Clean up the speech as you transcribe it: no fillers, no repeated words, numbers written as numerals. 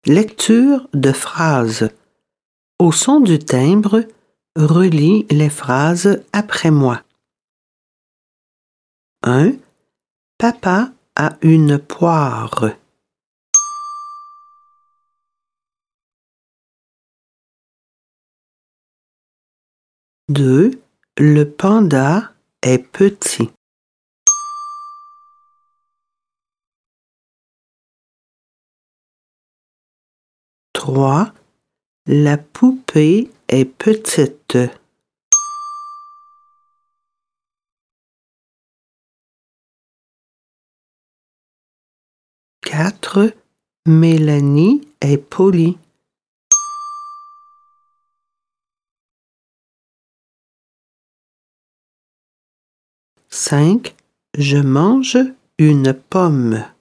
Lecture de phrases. Au son du timbre, relis les phrases après moi. 1. Papa a une poire. 2. Le panda est petit. 3. La poupée est petite. 4. Mélanie est polie. 5. Je mange une pomme.